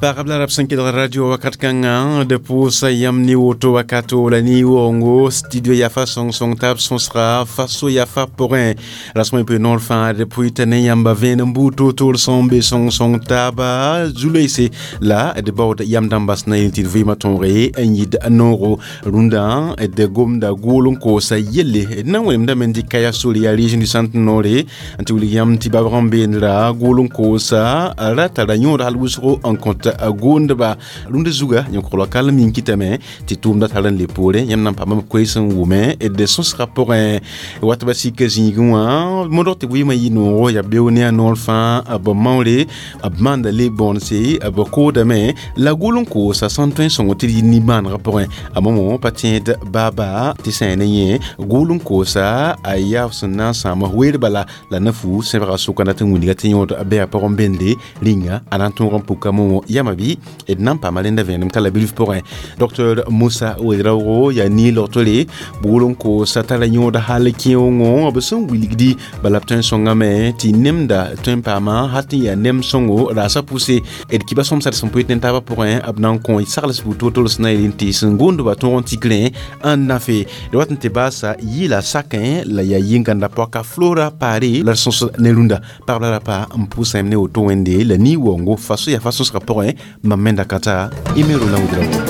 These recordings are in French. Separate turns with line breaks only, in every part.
Parabla rapsanki da radio wakatkanga depuis sa yamni woto wakato la ni wongo studio yafa song tab son sera faso yafa porin rasmo pe non fin depuis tane yamba ven mbuto tol sombe song taba zuleise la de bord yam dambas na yiti vima tonre enyid anoro runda de gomda golon ko sa yelle na wem da mendi kaya soli ya region du centre nord anti william tibabrambe ndra golon ko sa rata da nyora halbusro en compte gonda ba lunde zuga nyokolo kala min kitame ti tumda talan le pole yamna pama question wume et de son rapport wat ba sikazi gwa modorte wima yino ya bewne anolfa abamawle abmanda le bonse abako dame la golon ko sa santin son otiri ni ban rapport amomo patient baba ti seneye golon ko sa aya sunna sama wer bala la nafu sevra sukana tunguni gatinyo be apombende linga ananton rompukamo yamabi et nan pas malenda venem kala bilif porin docteur Moussa Ouedrao ya ni lotole bolon ko satala nyoda halki ongo abeson wiligdi balapten songame ti nemda tempama hati ya nem songo rasa poussé et ki ba som sa son peut tentaba porin abnan kon sarles bu total snailin ti sengondo ba ton ticlin en afé doit te basa yila sakin la ya yinganda poka flora pari la sens nelunda parla pa mpousa mne auto wende la ni wongo faso ya faso sera porin mamenda kata imero la udrawo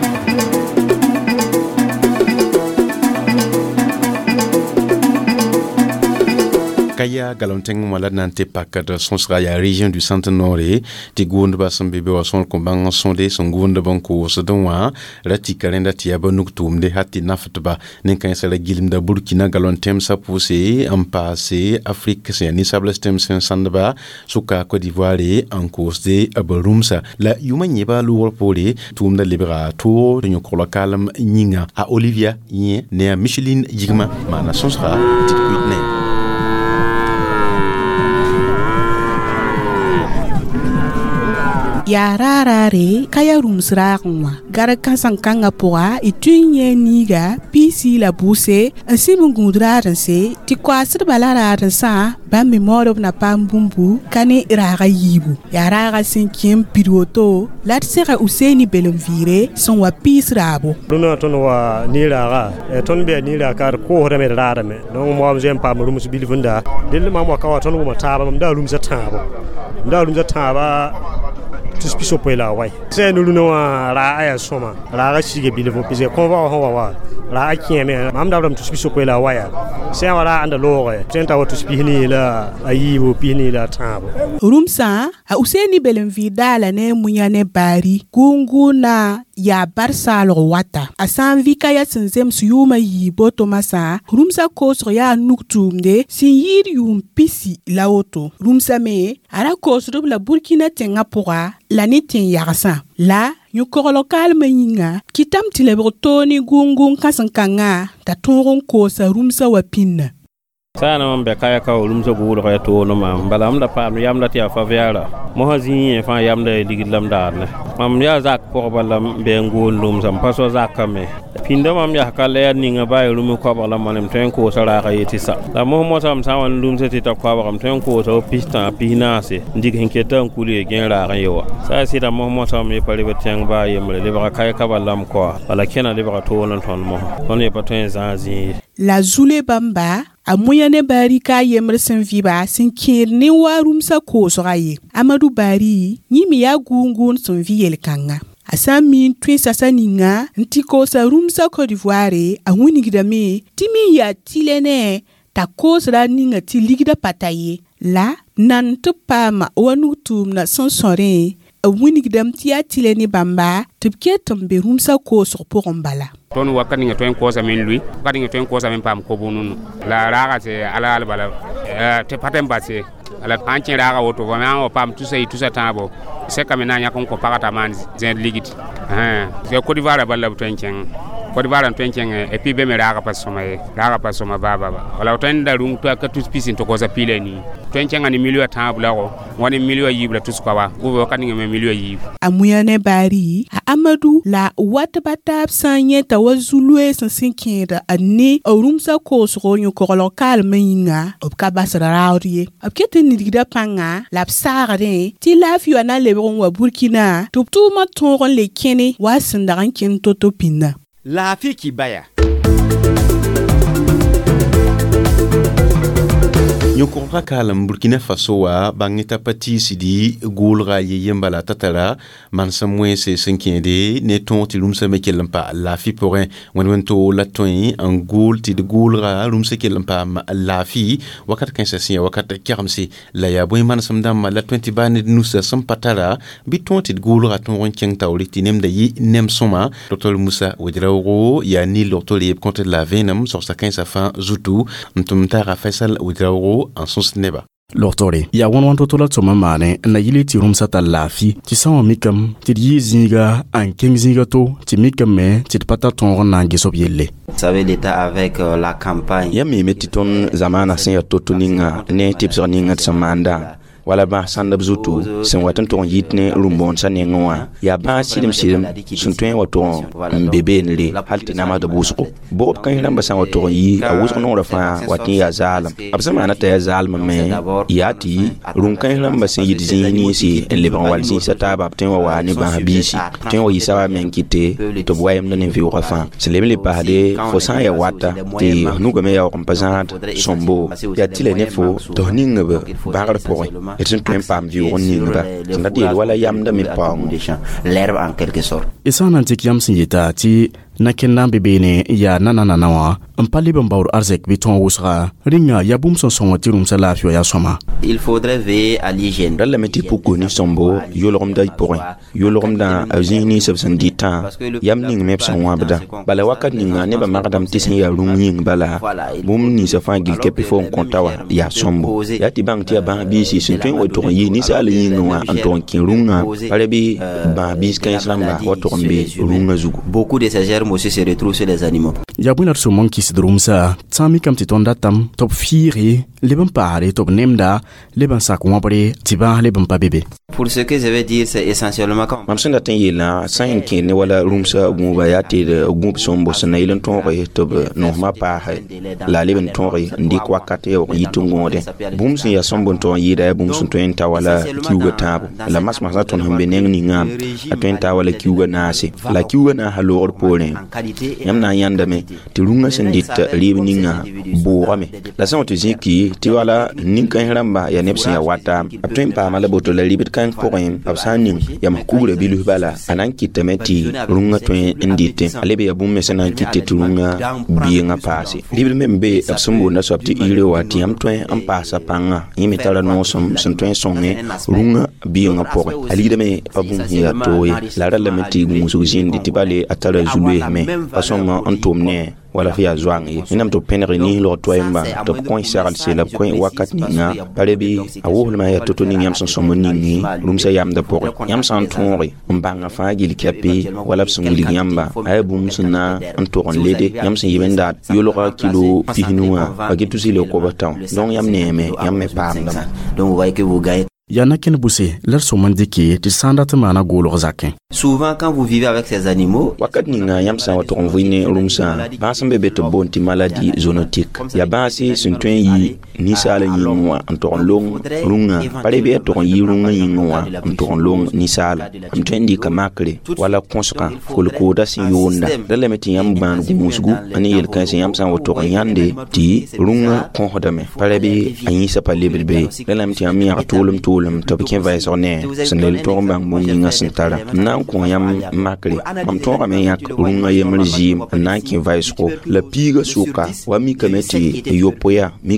Kaya galanteng wala nante pakada son sera ya région du centre nord ti gonda ba son bebe wa son kombang sonde son gonda banko so donwa rati kalenda ti abanuk tumde hatti naftba nen kan sala gilimda burkina galantem sa poussé en passé afrique c'est ni sablestem sen sandba suka Côte d'Ivoire en cause de abarumsa la yumanye ba lu pole tumda liberato de nyokolo kalam nyinga a Olivia yen ne a Micheline Jigma mana son sera ti kuitne
ya rarare kaya rumsraqwa gara kasan kanga poa itunye niga pisi la buse asimungudraran se ti kwasir balararan sa ba memoro na pambumbu kane raga yibu ya raga sinkim piroto lat sera useni belomvire son wa pisrabo
duna ton wa ni raga ton be ni raga ko hore me rara me non mo am jem pa mo rumus bilifunda del ma mo kawa ton mo taba mam da rumsa taba tuspiso poela wai c'est nous no ra aya soma ra chige bilevo pise konva wa ra kieme mam da dum tuspiso poela waya c'est wala anda lore tenta wa tuspihini la ayibo pihini la tabo
rumsa a useni belemvi dala ne munyane bari gunguna ya barsalo wata asan vika ya senzem suyuma yibo tomasa rumsa kosro ya nuktumde sin yiri yum pisi laoto rumsa me ara kosro la burkina tenga pora la nitin yarsa la nyukolo kalma yinga kitam tilebotoni gungun kasankanga ta toron kosa rumsa wapinna
sana mambe kaya ka ulumso gulo kaya to no mam bala amda pam yamda ti afaviara mo hazin fa yamda digidlam darne mam ya zak ko balam be ngolum sam paso zakame pinda mam ya kala ni nga bay lum ko bala manem ten ko sara ka yetisa la mo mo sam sawan lum se ti ta ko bam ten ko so pista pinase ndig henke tan kuli gen ra kan yewa sa si da mo mo sam me pare beteng ba yemle le ba kaya ka balam ko wala kena le ba to non ton mo on e paten zanzi
la zule bamba a moyane bari ka yemre sen viba sen kirni warumsa ko soraye amadu bari nyimi ya gungun son viel kanga asami twisa saninga ntiko sa rumsa Côte d'Ivoire a hunigidame timi ya tilene ta kosra ninga tiligida pataye la nan tupama wanutum na sonsore a hunigidam tia tilene bamba tupke tombe rumsa ko so pokombala
ton wakati nga toen kosa men lui wakati nga toen kosa men pam ko bonunu la raga se ala bala te patem basse ala ancien raga woto vraiment o pam tout ça tabo c'est comme na nya kon ko pakata man zen ligit se Côte d'Ivoire balla toen ken ko di baran to enkenge e pi be me raga pas soma baba wala to en darung to ka tus pisin to ko sa pile ni to enkenga ni milio tabla ko woni milio yibla tus ko ba go ka ni me milio yib
amuyane bari Amadou la watbata sanye ta wazulwe sansinkeda ani orumsa ko so nyu ko lokal menga op ka basra raudie op kete ni digda panga la psarade ti la fiona le bon wa Burkina tuptu ma ton le kene wa sandaran kin totopina
la fi ki baya
Nyokora kalam Burkina Faso wa bangita pati sidi gulra yembala tatara mansamwe se senkende neton ti lumsa mekelampa la fi porin wenwento la toin en gul ti de gulra lumsa kelampa la fi wakat kansasia wakat karamsi la ya boy mansamdam la 20 bane nusa sampatara biton ti gulra ton ronken tawli ti nem da yi nem soma Dr Moussa Ouedraogo ya ni l'ortolier contre la venom sur sa kansa fin zutu mtumtara Faisal Ouedraogo en son sneba.
L'ortore ya wanwanto tola tsoma mane na yili ti rumsa ta lafi ti sawa mikam ti yi zinga an king zinga to ti mikam me ti pata ton na ngesop yelle.
Ça veut l'état avec la campagne.
Ya mi metiton zamana sen ya totuninga ne tipsa ninga tsamanda. Wala ba sandab zutu sen watan ton yitne rumbon sanenwa ya ba sidim sun tuen wato bebe nle halti na ma da busko bob kan lamba san wato yi a wusko no rafa watin ya zalam absa mana ta ya zalam me yati run kan lamba sen yidi ni si en le ban walsi sata ba ten wa ni ba bisi ten wa yisa men kite to boyem no ne vi rafa se le pa de fo san ya wata ti nu go me ya compazant sombo ya tile ne fo to ninga ba gar po et un peu pam viu ninga c'est-à-dire wala yam da mi pa
l'herbe en quelque sorte
et ça n'antique yam singita ti nakenda bebene ya nananawa ampali bambawr arzek biton wusra ringa ya bum son son tirum salafio ya soma
il faudrait veiller à l'hygiène
dalla meti poko ni sombo yolom day porin yolom da azini sabsan dita yam ning mep son wabda bala wakat ninga ne ba magadam tisin ya runging bala bum ni sa fangil kepi fo kontawa ya sombo ya ti bang ti ba bi si sun twen oto yi ni sa ali ngwa anton kin runga pare bi ba bis kan islamba oto mbe runga zugo
beaucoup de ces germes aussi se retrouvent chez les animaux
ya bunar so mon kis drumsa tsami kam ti tonda tam top firi leben pare top nemda leben sak wabre tiba leben pa bébé.
Pour ce que je vais dire, c'est essentiellement comme
mam senda tan yela san ken ne wala rumsa gumba ya te de gump sombo sana ilen tonre to no ma pa la leben tonre ndi kwa kate o yitungode bum sin ya sombo ton yida bum sun to enta wala kiuga tabu la mas mas ton hambe neng ni ngam atenta wala kiuga nase la kiuga na halor pole yam na yanda me ti runga sendit libninga boame la san to ziki ti wala ninkan ramba ya nepsi ya wata atwen pa mala boto la libit kan poem absanin ya makure bilu bala anan kitameti runga twen indite alebe ya bumme sana kitte turunga bienga pase libil membe absumbo na swapti ile wati am twen am pasa panga imitala no som twen songe runga bienga poe alide me abum ya toye la rala meti musu jindi tibale atala zulwe me pasonga antomne wala fiya zwangi inam to penere ni lo toyemba to coin saral se la coin wakat ninga parebi awol ma ya toto ni yam son somo ningi rumsa yam da pore yam san tonri mbanga fa gil kapi wala sunguli yamba ay bum sunna antoron lede yam sin yibenda yologa kilo pihinua agitu sile ko batam donc yam neme yam me pam dam
donc vous voyez que vous gagnez
yana ken boussé leur somandiki ti sandata mana golo zakin.
Souvent quand vous vivez avec ces animaux
wakat ninga yam sa wato onvine rumsa basam bebe to bonti maladie zoonotique ya basi suntwen yi ni sala yinwa anton long runga pare be to yi runga yinwa anton long ni sala amtwen di kamakre wala konska ko da sin yonda dala meti yam ban musgu ani yel kan yam sa wato yande ti runga kon hodame pare be ayi sa pale bebe dala meti yam ya tolum to bikin vai sonne sanel to mbang mum ninga sintara nan ko yam makre mam to ga men yak runga yemrji nan kin vai sko la piga suka wa mi kameti yopoya mi kameta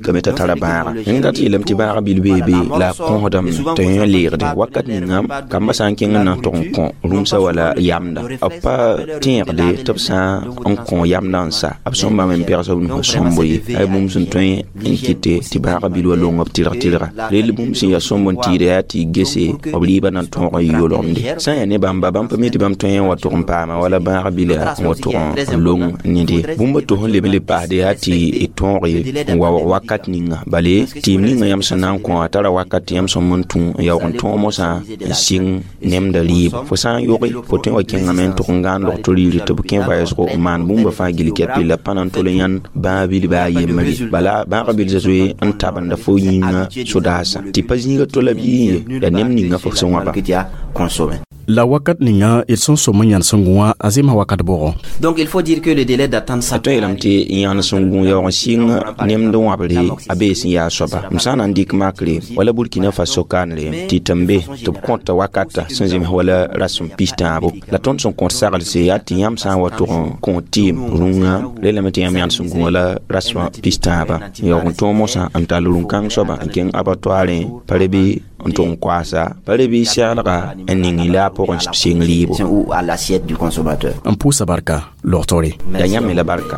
tara baara inga ti lam ti baara bilbebe la konhodam te leerde wakat ni ngam kamba san king na ton kon rumsa wala yamda apa tierde topsa on kon yamda sa absomba men personne no somboy ay mum sun toy inkite ti baara bilwa lo ngop tira le mum si ya sombon tire ati gese obliba nan ton yolonde sa ya ne bamba bam pamiti bam toy wa to pama wala baara bila wa to long nidi bumba to le paade ati etonre wa wakat ninga bale tim ninga yam sanan ko atara wakat yam somuntu ya on to mo sa sing nem da lib fo san yori fo to wakin ngamen to ngan lo to li to bukin va ko man bumba fa gili ket la panan to yan ba bil ba yemali bala ba bil zazwe an tabanda fo yinga sodasa ti pazinga to la bi da nem ninga fo son wa ba consommer.
La wakat ninga ils sont somanyan sangwa azima wakat boro.
Donc il faut dire que le délai d'attente ça
to elamti yan sangu ya sing nem do wabri abe sin ya soba msana ndik makle wala Burkina Faso kanle ti tambe to konta wakata sanjim wala rasum pistabo la ton son compte sagal se ati yam san wato konti runga le lamti yam yan sangu wala rasum pistaba ya on to mo sa antalun kan soba ken abattoire parebi on ton kwasa parebi sialaga eningila pour un sing libre
ou à l'assiette du consommateur.
Un pouce à barca, l'ortori.
Danyam la barca.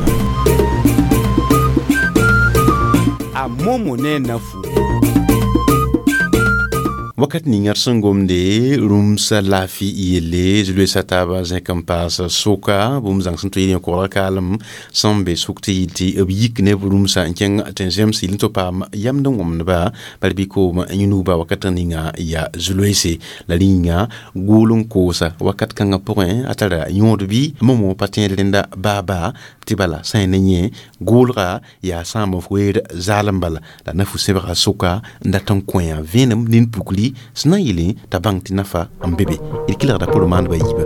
A momone nafu. Wakat ningar sangomde rumsa lafi iele zulu sataba zinkampas soka bumzang santo yini ko kalm sambe sukti iti yikne rumsa nkeng atensem silinto pam yamdong omnaba balbiko ma yunuba wakat ninga ya zuluese la linga gulung kosa wakat kanga point atara yondbi momo patin lenda baba tibala sainenye gulra ya samo fwed zalambala la nafu sebra soka ndatan coin venem nin pukuli sna yili tabang tinafa ambebe il kila da polo man bayiba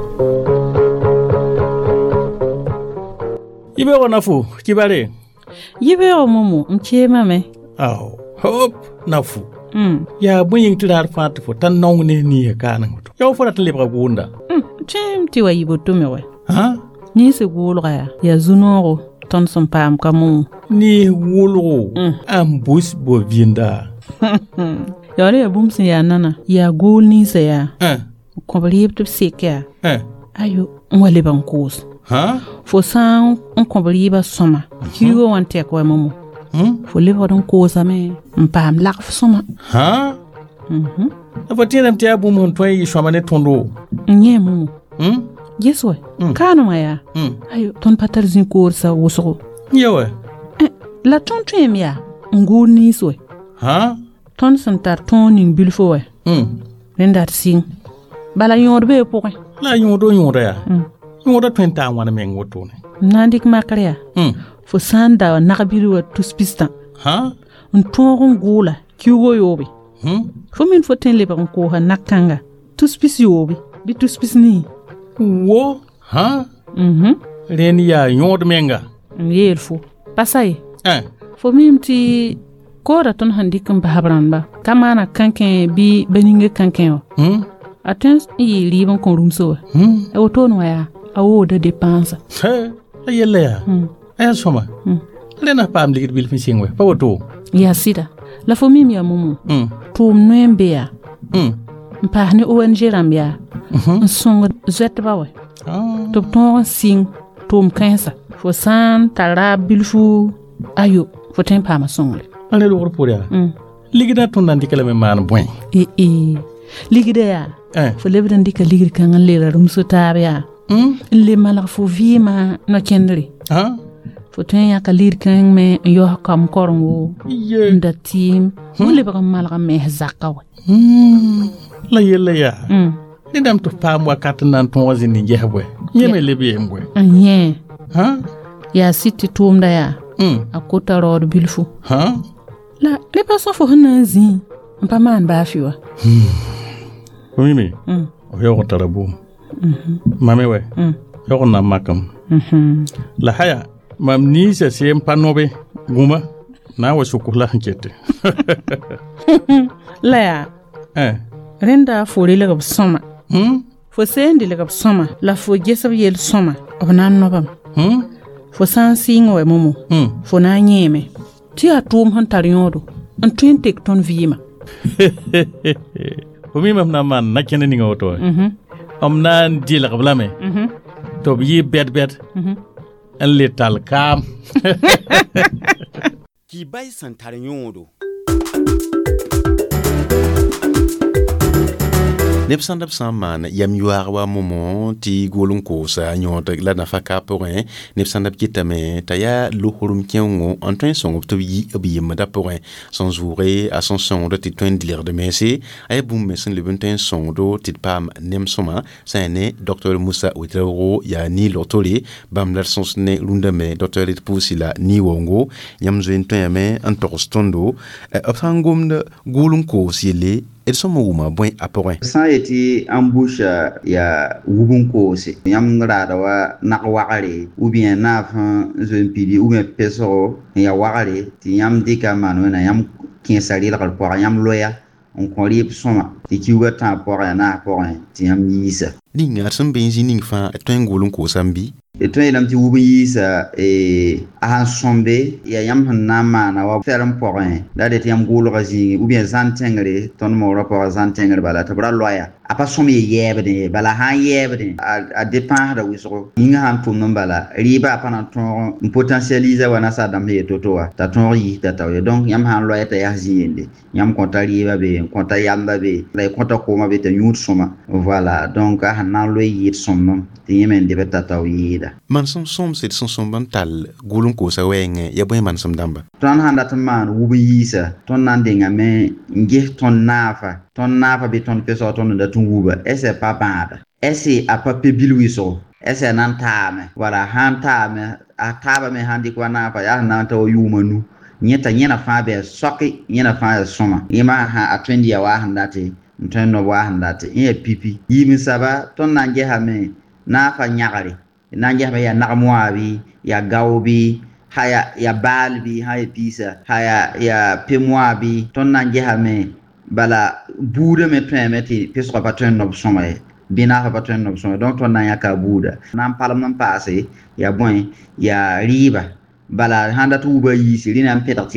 ibe ona fu kibale
yibe o momo mchema me
aw hop nafu ya bunyin tirar fat fo tan nongne ni kana ngoto yaw fo tan lebra gunda
chem ti wa yibo to mewe
ha
ni se gulra ya zunoro ton son pam kamu
ni wulro am bus bo vinda
yore ya bumsi ya nana ya gul ni se ya ko bali to seke ayo ngwale ban kos
ha
fo san on ko bali ba soma kiwo wante ko momo fo le hodon kosa me mpam lak soma
ha afa tiram ti abu mon toy shomane tondo
nyemu Yeso, kano maya. Ayo, ton patar zin korsa woso.
Yewe.
La ton tremia, ngo ni so.
Ha?
Ton santar ton ning bilfo we. Renda sing. Bala yorbe po.
La yodo ya. Yodo twenta wana mengo tone.
Nandik makria. Fo sanda nakabiru wa tuspista.
Ha?
Ntongo ngola kiwo yobe. Fo min fo ten leba ko ha nakanga. Tuspisi yobe. Bi tuspis ni.
Wo? Ha? Reni ya yod menga.
Yelfo. Pasai. Fo mimti kora ton handikum bahabramba. Kamana kanken bi beninge kanken yo. Atens i liban kon rumso. E oton waya. Awo de dépense.
Ayele ya. Aya soma. Lena pam ligit bil fishingwe. Pa woto.
Ya sida. La fo mimi ya mumu. Tum noembe ya. Mpahne ONG rambia. Nsong zet bawe. Top ton sing tom kansa. Fo san tara bilfu ayo fo ten pa ma songle.
Ale lo porya. Ligida ton nan dikala me man boy.
Ligida ya. Fo lebdan dika ligir kan lera rum so tabya. Le mala fo vima no kendri. Fo ten ya ka lir kan me yo kam korongo. Nda team. Mo le ba mala me zakawa.
La yele ya. Ni dam to pam wakat nan ton wazini jehwe. Yeme lebe mbwe.
Nye. Ha? Ya siti tumda ya. Akota rod bilfu.
Ha?
La le paso fo hanazi. Mpa man ba fiwa.
Mimi. Yo tarabu. Mame we. Yo na makam. La haya mam ni se sem panobe guma na wa sukula nkete.
La ya. Renda fo le gab soma. Fo sendi le gab soma. La fo gesab yel soma. Obnan nobam. Fo san singo e momo. Fo na nyeme. tɩ yaa tʋʋm sẽn tar yõodo n tõe n tek tõnd vɩɩma
fo mi mam na n maan na kẽne ninga woto m na n dɩlg b lame tɩ b yɩ bɛd-bɛd n le tall kaam
tɩ bay sẽn tar yõodo
neb sãn b sã n maan yam yoaag wa momo tɩ gool n koosa yõod la nafa ka pʋgẽ neb sãn b kɩtame t'a yaa lohrem kẽngo n tõe n sõng b tɩ b yɩ b yembda pʋgẽ sẽn zʋʋge a sẽn sõngdo tɩ tõe n dɩlgd mense a yaa bũmb me sẽn leb n tõe n sõngdo tɩ d paam nem-sõma sã n ne dr musa witraoogo yaa ni-logtore bãmb la d sõs ne rũndame dr d pʋʋsy la ni-waoongo yãmb zoe n tõeame n togs tõndo b sã n gomd gool n koos yelle d sõma wʋma bõe a pʋgẽ
sã n yetɩ ãmbusa yaa wub n koose yãmb raada wa nag wagre ou bien naaf n zoe n pidi ou bien pesgo n ya wagre tɩ yãmb dɩka n maan wẽna yãmb kẽesa rɩlgr pʋga yãmb loya n kõ rɩɩb sõma tɩ kiuga tãag pʋgẽ ya naas pʋgẽ tɩ yãmb yiisa
ninga d sẽn be n zĩ ning fãa tõe n gool n koosa n bɩ
tõe yeelame tɩ wub n yiisa a sãn sõmbe yaa yãmb sẽn na n maana wa fɛrem pʋgẽ la d tɩ yãmb goolga zĩige ou bien zãn tẽngre tõnd moogrã pʋga zãn tẽngr bala tɩ b ra loya a pa sõm ye yɛɛbdẽ bala sãn yɛɛbdẽ a dépãasda wɩsgo yĩngã sãn tʋmd n bala rɩɩba a pa na tõog n potentialisa wa nasaadãmb sẽn yeto wa t'a tõog yis da tao ye donc yãmb sãn loya t'a yaa zĩ yende yãmb kõta rɩɩba be n kõta yamba be la y kõta kooma be t'a yũud sõma voilà donc a sãn na n loy yɩɩd sõmdem tɩ yẽ me n deb t'a tao yɩɩda
man sẽn sõmsd sẽn sõmb n tall gool n koosa wɛɛngẽ ya bõe manesem dãmba
tõnd sãn dat n maan wub n yiisa tõnd na n dengame n ges tõnd naafa bɩ tõnd pesg tõnd n dat n wuba ɛsɛ pa bãada ɛsɛ a pa pe bil wɩsgo ɛsɛ a na n taame wala sãn taame a taabame sãn dɩk wa naafa yaa sẽn na n ta wa yʋʋma nu yẽ t'a yẽna fãa bɩ a soake yẽna fãa ya sõma yẽma a tõe n dɩ ya waa sẽn date n tõe n nob waa sẽn date n ya pipi yiim saba tõnd na n gesame naafa yãgre na n gesame yaa nagem waabi yaa gao bɩ ya baal bɩ sã ya piisa ya pem waabi tõnd na n gesame bala buudame tõeme tɩ pɩsgã pa tõe n nob sõma ye bɩ naafã pa tõe n nob sõma donc tõnd na n yãka a buuda na n palem n paase yaa bõe yaa rɩɩba bala sãn dat wuba yiisi rɩ na n pẽdg tɩ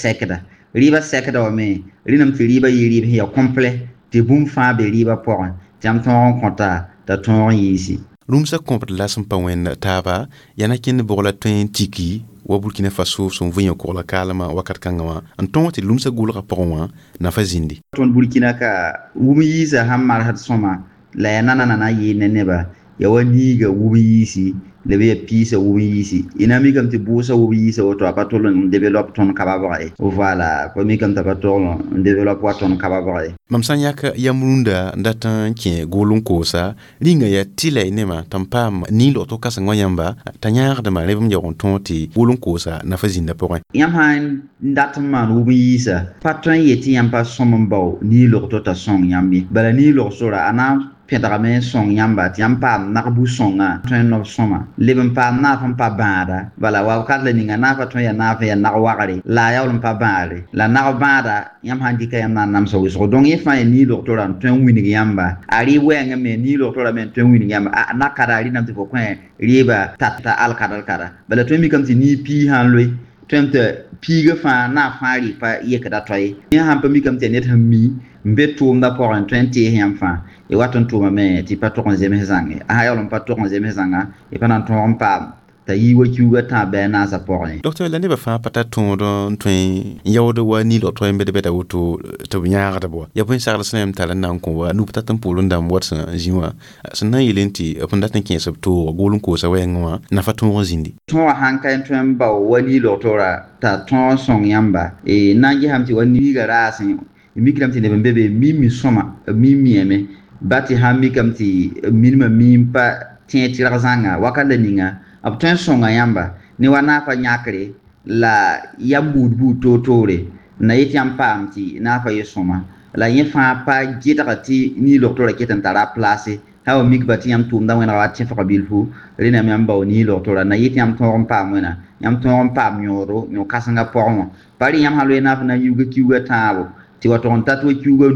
rɩɩba sɛkda wame rɩnam tɩ rɩɩba yɩ rɩɩb sẽn ya complet tɩ bũmb fãa be rɩɩbã pʋgẽ tɩ yãmb tõog n kõta t'a tõog n yiisi
rũmsã kõbd la sẽn pa wẽnd taaba yaa na kẽnd bʋg la tõe n tiki wa Burkina Faso sẽn vẽ kogla kaalmã wakat kãngã wã n tõog tɩ rũmsã gʋlgã pʋgẽ wã nafa zĩndi
tõnd Burkina ka wub n yiisa sãn marsd sõma la ya nana na yɩɩ ne neba ya wa niiga wub n yiisi la be ya piisa wub n yiisi y na mikame tɩ bʋʋsa wub n yiisa woto a pa tol n develop tõnd kababg ye voilà pa mikame t'a pa togl n develop wa tõnd kababg ye
mam sã n yãk yam rũndã n dat n kẽ gool n koosa rĩnga yaa tɩla y nemã tɩ n paam niin-logto kãseng wã yãmba t'a yãagdmã leb n yaoog n tõog tɩ gool n koosa nafa zĩndã pʋgẽ
yãmb sã n dat n maan wub n yiisa pa tõe n yetɩ yãmb pa sõm n bao niin-logto t'a sõng yãmb ye bala niin-log sora a na n pẽdgame n sõng yãmba tɩ yãmb paam nagbu sõngã tõe n nob sõma leb n paam naaf n pa bãada bala wakat la ninga naafã tõe n yaa naaf n yaa nag wagre la a yaool n pa bãade la nag bãada yãmb sãn dɩka yãmb na n namsa wɩsgo donc yẽ fãa yaa niin-logtorã n tõe n wing yãmba a rɩɩb wɛɛngẽ me niin-logtorã me n tõe n wing yãmba a nakada a rɩname tɩ fo kõ rɩɩba tata alkada bala tõe mikame tɩ nii-pii sãn loe tõe m tɩ piigã fãa naaf fãa rɩ pa yekda toy yẽ sãn pa mikame tɩ ya ned sẽn mi n be tʋʋmdã pʋgẽ n tõe n tees yãmb fãa y wat n tʋʋmame tɩ pa tʋg n zems zãnge a sã yaool n pa tʋg n zems zãnga y pa na n tõog n paam t'a yi wa kiuga tã bɩ a naasã pʋgẽ
docteur la nebã fãa pa tar tõod n tõe n yaood wa niin-logtɔ n bed-bɛda woto tɩ b yãagdb wa ya bõe sagl sẽn tar n na n kõ wa nub tat n pʋʋl n dãmb wat sẽn zĩ wã sẽn na n yeel tɩ b n dat n kẽes b toog gool n koosa wɛɛngẽ wã nafa tõog n zĩndi
tõogã sãn ka tõe n bao wa niin-logtorã t'a tõog n sõng yãmba na n gesame tɩ wa niiga raasẽ mikame tɩ neb n be be mimi sõma b mimiame ba tɩ sãn mikame tɩ minimã miim pa tẽ tɩrg zãnga wakat la ninga b tõe n sõnga yãmba ne wa naafã yãkre la yam buud toore na yet yãmb paam tɩ naafã ye sõma la yẽ fãa pa gɩdga tɩ nii-logtorã ket n tara a place ha wa mikba tɩ yãmb tʋʋmda wẽnega wa tẽfg bilfu rẽname yãmb bao nii-logtorã na yet yãmb tõog n paam wẽna yãmb tõog n paam yõodo yõ-kãsengã pʋgẽ wã pa rẽ yãmb sã loe naaf na n yiuga kiuga tãabo tɩ wa tog n tat wa kiuga nu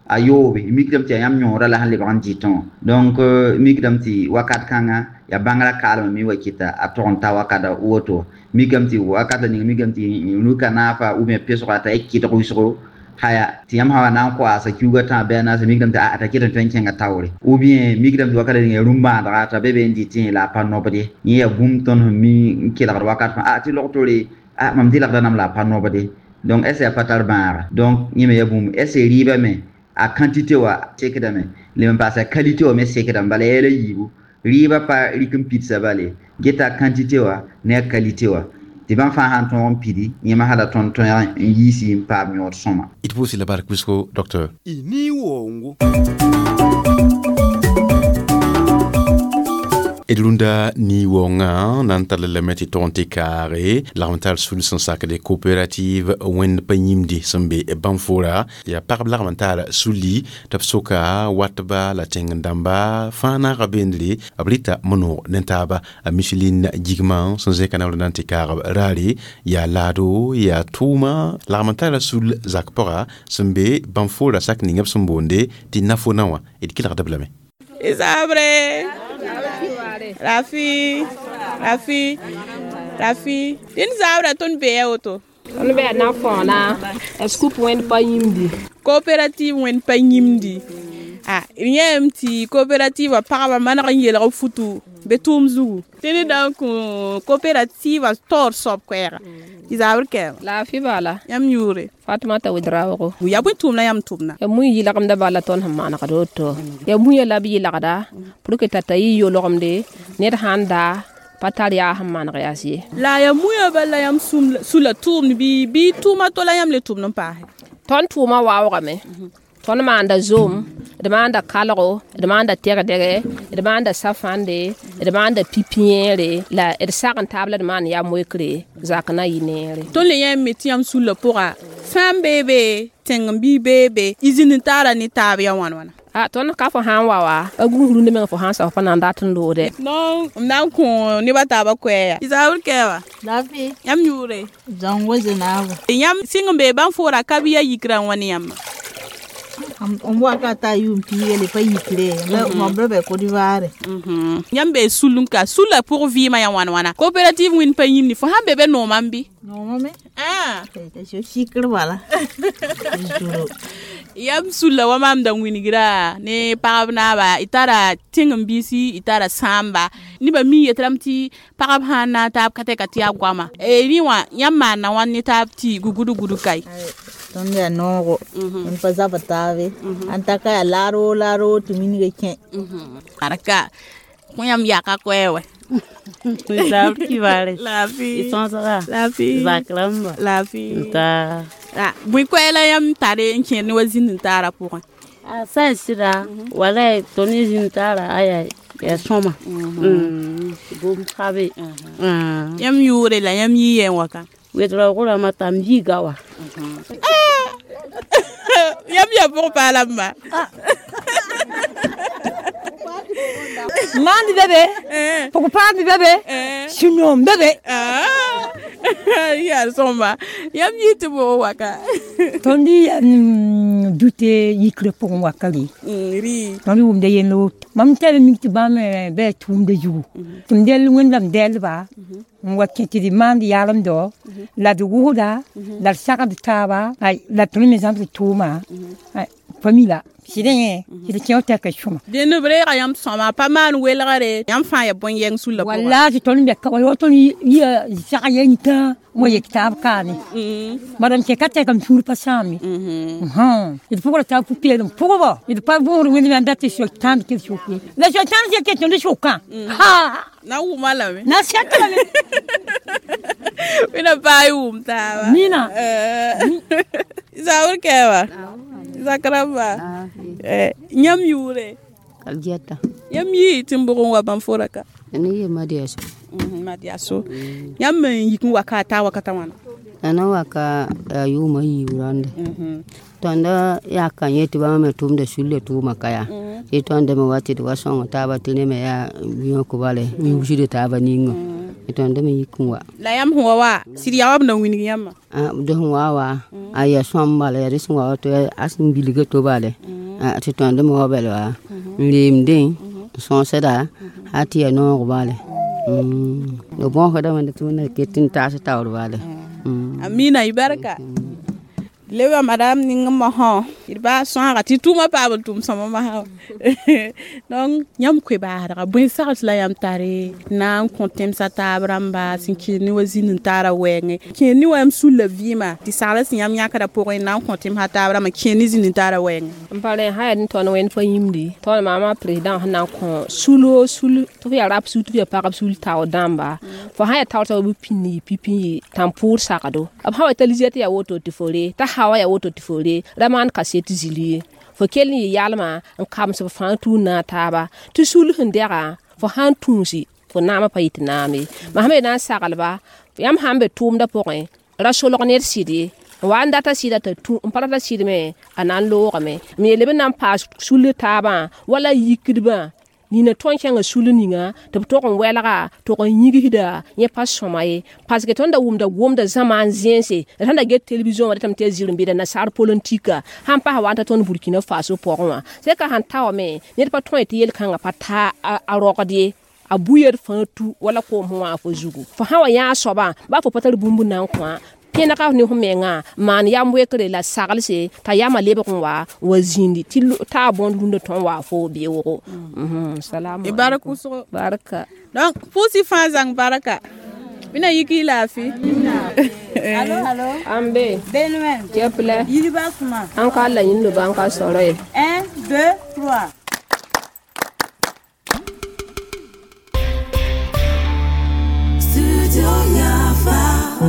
ayobe mikdam ti yam nyora la han le ban jiton donc mikdam ti wakat kanga ya bangala kalma mi wakita aton ta wakada woto mikdam ti wakata ni mikdam ti nuka nafa ou bien peso ata ekita ruisro haya ti yam hawa nan ko asa kuga ta be na mikdam ta ata kitan tanken tawre ou bien mikdam ti wakada ni rumba da ta bebe ndi tin la panno bade ni ya bum ton mi kila wakat fa ti loktori mam di la danam la panno bade donc est-ce ya patar bar donc ni me yabum est-ce riba me a quantité wa sekdame le même pas sa qualité wa me sekdam bale ele yibu riba pa rikum pizza bale geta quantité wa ne qualité wa ti ban fa han ton pidi ni ma hala ton yisi pa mi or soma
it vous la bar kusko docteur
ini wongo
Edlunda ni wonga nantal le meti tonte kare l'avantage sur le sac des coopératives wen panyimdi sambe e banfora ya par l'avantage suli tapsoka watba la tengandamba fana rabendli abrita mono nentaba a Micheline Gigman sans canal nante kare rari ya lado ya tuma l'avantage sul zakpora sambe banfora sak ningap sumbonde ti nafonawa et kila dablame
Isabre Rafi din zabra ton be auto
on be na fona scoop wen pa yimdi
coopérative wen pa yimdi rien ti coopérative pa man ran yela futu betum zu tene donc coopérative tor sop kwera Isabre ke
la fi bala
yam yure
Fatma ta widrawo
ya buntum na yam tumna
ya mu yi lakam da bala ton hamana ka doto ya mu ya labi lakada pour que tata yi yo lokamde net handa patar ya hamana ka yasi
la ya mu ya bala yam sula tum bi tuma to la yam le tum non pa
ton tuma wa wa me ton manda zoom demanda kalro demanda terdere demanda safande demanda pipiere la sagan table demanda ya moekre zakana yinere
ton le yam metiam sous le pora fam bebe tengbi bebe izin tara ni tabe ya wana
ton ka fo han wawa aguru ne me fo han sa fa nan datun do de
non nan ko ni bata ba ko ya Isabre kewa
Davi
yam yure
zan waze na
yam singbe ban fora kabiya yikran wani yam
on voit que ta yumpi elle est pas yikre on brebe ko divare
yambe sulunka sula pour vima ya wana coopérative win pa yimni fo hambe be no mambi
no mame je sikre wala
yam sula wa mam da winigira ne parabna ba itara tingam bisi itara samba ni ba mi yetramti parab hana tab kate katia gwama ni wa yamma na wani tab ti gugudu kai
tonde nogo on paza batave antaka ya laro tumini geke
araka kuyam yaka kwewe
Isabre qui va aller
la fille
ils sont là
la fille
zaklamba
la fille
ta
bui kwela yam tare nchen ni wazin tara pour
ça sira wala toni zin tara aya ya soma bom sabe
yam yure la yam yiyen waka
wedra ko la matamji gawa
yam ya pour pas la ma
Mandi bébé, pour pas de bébé, sinon bébé.
Ya somba, yam yitu bo waka.
Tondi douté yikle pour wakali.
Ri.
Tondi de yelo. Mam tele mi tiba me be de ju. Tundel wendam del ba. Wakati di mandi yalam do. La duguda, la saka de taba, la tuni exemple tuma. Famille Sidé, il tient au quelque chose.
De ne vrai, yam sama pas mal ou elle rare. Yam fa ya bon yang sous la.
Voilà, je tourne bien. Quand on tourne, il y a rien qu'un. Moi, il y a carne. Madame, c'est quatre comme tout le passami. Il faut que tu aies coupé. Pourquoi? Il ne pas voir où il y a un date sur le temps qu'il faut. La sur le temps, il y a question de choquant. Ah!
Na ou malame.
Na siata
me. Mina pai ta.
Mina.
Isabre kewa. Zakraba. Nyam yure.
Kaljeta.
Yam yi timbugo wa banforaka.
Ni ye madiaso.
Madiaso. Yam yiku wakata wana.
Ana waka yuma yi urande. Tonda ya kanyeti ba me tumde sulle tuma kaya. et ton de mo wati de wason ta ba tene me ya biyo ko bale mi wujide ta ba ningo et ton de me yikunwa
la yam huwa wa sidi yawab na wini yamma
do huwa wa aya somba le risu wa to asin biliga to bale et ton de mo bale wa limdin son seda hati ya no ko bale no bon ko da man to na ketin ta sa ta bale
amina ibaraka lewa madame ninga maha irba songa ti tuma pa tum sama maha donc nyam kwe ba ra bun sa la yam tare na kontem sa tabramba sinki ni wazin tara wenge ke ni wam sul la vima ti sala sin yam nyaka da poko na kontem ha tabramba ke ni zin tara wenge
mpale ha ni ton wen fa yimdi ton mama president na ko sulo to ya rap su to ya pa sul taw damba fo ha ya taw bu pipi tampur sakado ab ha talizete ya woto ti fore ta hawa ya woto tifore raman kaseti zili fo kelni yalma en kam so fantu na taba tu sul hundera fo hantunsi fo nama payit nami mahamed na sagalba yam hambe tumda poin rasolok ner sidi wanda ta sida ta tu parata sidi me anan lo game me lebe nan pas sul taba wala yikidba ni na ton kyanga sulu ninga to to kon welaga to kon yigida ye pas somaye parce que tonda wumda zaman zense tanda get television wala tam te zirimbe na sar politika han pa wanta ton Burkina Faso porwa c'est ka han taw me ne pa ton te yel kanga pata a rokadi a buyer fantu wala ko mo afo zugu fa hawa ya soba ba fo patar bumbu nan kwa pena ka ni humenga man yam wekre la sagalse ta yama lebe kon wa wazindi ti ta bon lundo ton wa fo bi wo salam
ibaraku so
baraka
donc pusi fazang baraka bina yiki lafi
allo ambe
benwen
keple
yiri basuma
an ka la yin lo ban ka sore
1 2 3
Studio Yafa.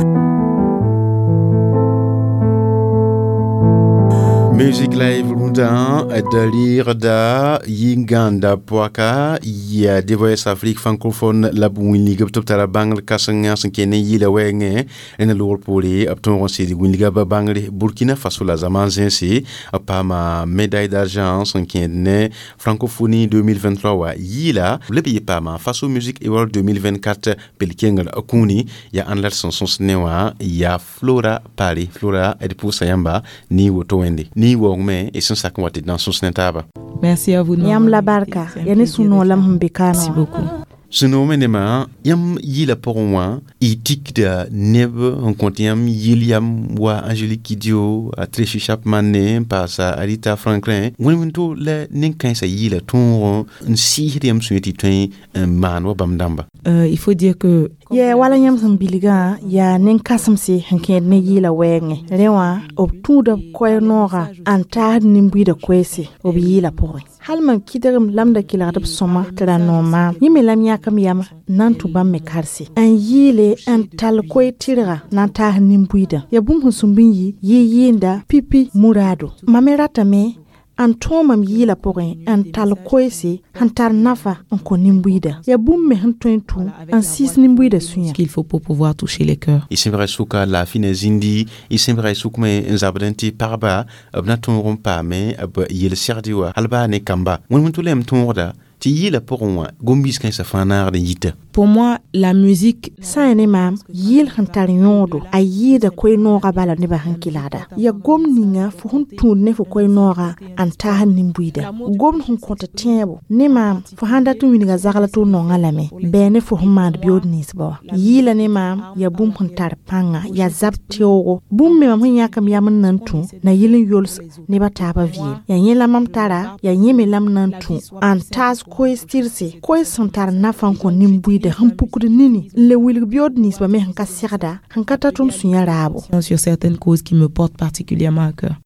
Music Live Lunda Dalir da Yinganda Poaka ya The Voice Afrique francophone la Winliga Toptara Bangle Kasanga Sankene Yila Wenge en le Poli Upton City Winliga Bangle Burkina Faso la Zamanzensi Pama médaille d'argent Sankene francophonie 2023 wa Yila le pays Pama Faso Music Award 2024 Pelkengal Akuni ya Anlar Sonsnewa ya Flora Paris Flora Edipo Sayamba ni Wotowende ni wongme et son sac moitié dans son snetaba.
Merci à vous.
Yam la barka, yani suno lam humbekano.
Merci beaucoup.
Suno menema yam yila porwa itik da nebe on kontiam yiliam wa Angélique Kidjo a Tracy Chapman ne pasa Arita Franklin wonto le ninkan sa yila ton un sihriam sueti twen man wa bamdamba.
Il faut dire que
wala yam sambiliga ya ninkasam si hanken ne yila wenge rewa obtuda koynora anta nimbi da kwesi obi porwa halman kidaram lamda kiladab soma tara noma yime lam yakam yam nantu bam me karsi an yile an tal koy tira nanta nimbuida ya bum husumbin yi yinda pipi murado mamerata me an tomam yila porin an tal koysi hantar nafa an ko nimbuida ya bum me hantointu an sis nimbuida sunya
qu'il faut pour pouvoir toucher les cœurs.
Il sembrait souka la fine zindi il sembrait soukme nzabdenti parba abnaton rompa me ab yel serdiwa alba ne kamba won tulem tonda ti yila porin gombis kan sa fanar de yita.
Pour moi, la musique, ça est même yil hantariodo, a yida koy nora bala ne ba hankilada. Ya gom ninga fu hun tourne fu koy nora anta nimbuida. Gom hun konta tiebo, ne mam fu handa tu winiga zagala tu no ngalame. Bene fu humad biod nisba. Yila ne mam ya bum hantar panga, ya zap tiogo. Bum me mam hun yakam yaman nantu, na yilin yols ne ba taba vie. Ya yela mam tara, ya yeme lam nantu. Antas koy stirse, koy santar nafan ko nimbuida. De hampukudu nini le wil biod nis ba me hanka serda hanka tatum sunya rabo
sur certaines causes qui me portent particulièrement à cœur.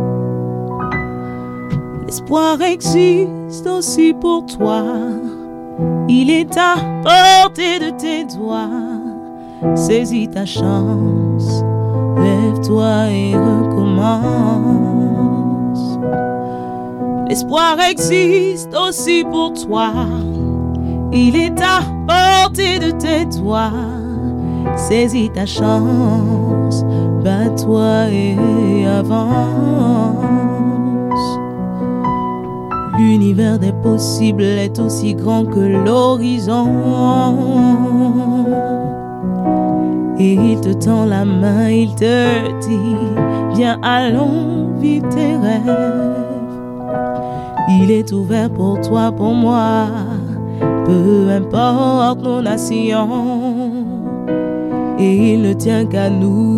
L'espoir existe aussi pour toi.
Il est à portée de tes doigts. Saisis ta chance, lève-toi et recommence. L'espoir existe aussi pour toi. Il est à portée de tes doigts. Saisis ta chance, bats-toi et avance. L'univers des possibles est aussi grand que l'horizon. Et il te tend la main, il te dit, viens allons, vis tes rêves. Il est ouvert pour toi, pour moi, peu importe nos nations. Et il ne tient qu'à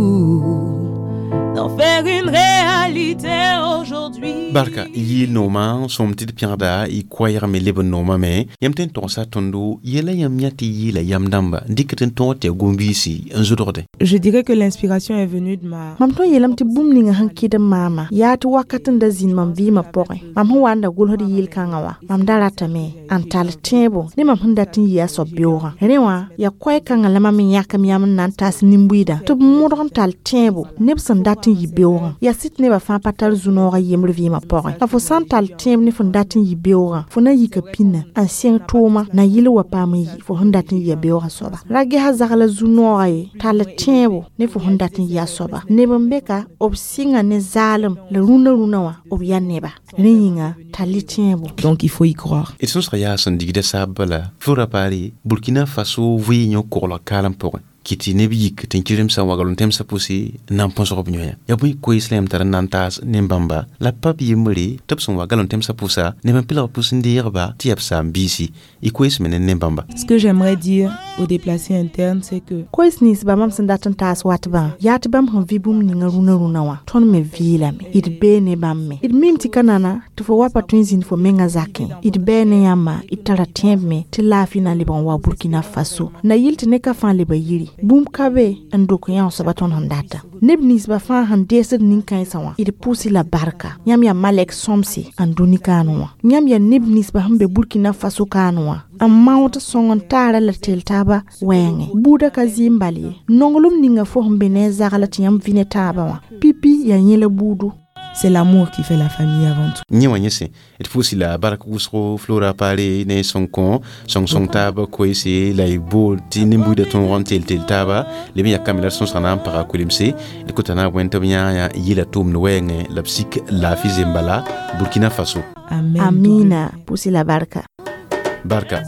nous d'en faire une réalité aujourd'hui.
Barka, yil noma, som tit pianda, I kwayar me leben noma me, yam ten ton sa tondo, yela yam yati yila yam damba, diketen ton te gombisi, un zodorde.
Je dirais que l'inspiration est venue de ma...
Mam to yelam ti bumninga hanki de mama, ya ti wakatin da zin mam vi ma pore. Mam hu wanda gul hodi yil kangawa, mam darata me, antal tebo, ni mam hundatin ya so biora. Rewa, ya kway kangala mami yakam yam nantas nimbuida, to mudron tal tebo, nebsan datin yi biora. Ya sit neba fan patal zunora yemre vi ma pore. La fo santal tebo ni fon datin yi biora, fo na yi kapina, ansien toma, na yile wapami yi, fo hundatin yi biora soba. Ragi hazagala zunora yi, tal tebo, ne fo hundatin ya soba. Neba mbeka, obsinga ne zalim, le runa wa, obya neba. Ringa, tali tebo.
Donc il faut y croire.
Et ce sera ya sandigde sabala, fura pari, Burkina Faso, voyons kola kalam pour. Kiti nebiyik tenkirim sa wagalon temsa pusi nan ponso robnyoya yabuy ko islam tar nantas nembamba la papi yemri topson wagalon temsa pusa ne pila pusi ndirba tiapsa mbisi iko ismene nembamba.
Ce que j'aimerais dire aux déplacés internes c'est que
ko isnis ba mam sandatan tas watba yatbam hon vibum ni ngaruna wa ton me vila me it bene bamme it mimti kanana to fo wapa twinzin fo menga zakin it bene yama itara tembe tilafi na libon wa Burkina Faso na yilti ne ka fan liba yiri bum kabe ndoko yan sabaton handata nebnis ba fa han desir nin kan sawa ide pusi la barka nyam ya Malek Somsi anduni kanwa nyam ya nebnis ba hambe Burkina Faso kanwa amma wata songon tara la teltaba wenge buda kazimbali nongolum ninga fo hambe ne zagala tiyam vine taba wa pipi ya nyele budu.
C'est l'amour qui fait la famille avant tout.
Nyewanyese, et pusi la baraka kusro flora pare ne sonkon, song taba koisi la ibo ti nimbu de ton rontel tel taba, le mi yakamela son sanam para kulimse, le kotana wentabnya ya yila tum nwenge la psik la fizembala Burkina Faso.
Amen.
Amina, pusi la barka.
Barka.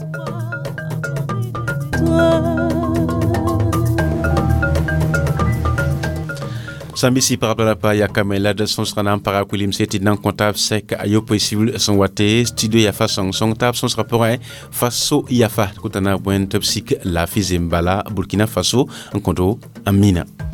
Sambisi par rapport à pa ya kamela de son sera nan para kulim seti nan comptable sec ayo possible son wate studio ya fa son tab son rapport faso ya fa kutana buen topsik la fizembala Burkina Faso en konto Amina.